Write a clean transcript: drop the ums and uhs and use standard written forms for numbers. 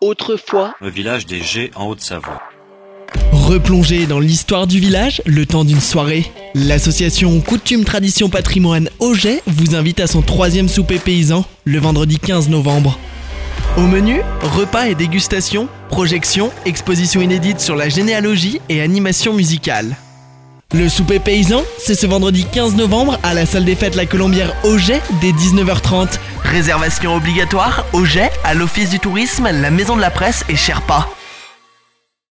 Autrefois, le village des Gets en Haute-Savoie. Replongez dans l'histoire du village le temps d'une soirée. L'association Coutumes Tradition Patrimoine Auget vous invite à son 3e souper paysan le vendredi 15 novembre. Au menu, repas et dégustation, projections, expositions inédites sur la généalogie et animation musicale. Le souper paysan, c'est ce vendredi 15 novembre à la salle des fêtes La Colombière Auget dès 19h30. Réservation obligatoire Auget à l'Office du tourisme, la Maison de la Presse et Sherpa.